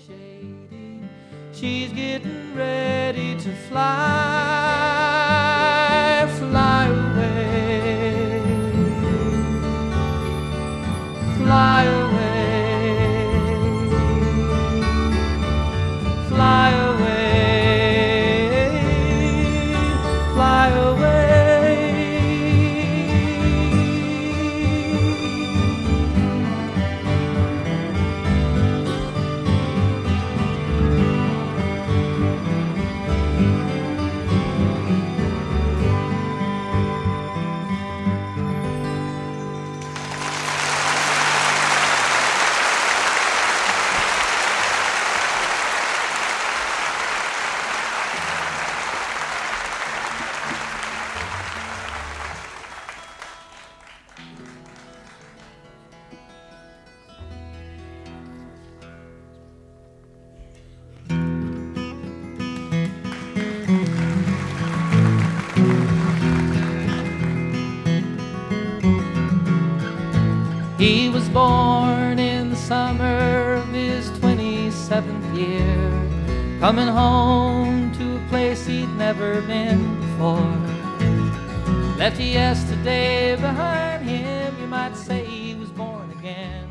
shady. She's getting ready to fly, fly away, fly away, fly away, fly away. He was born in the summer of his 27th year, coming home to a place he'd never been before. Left yesterday behind him, you might say he was born again.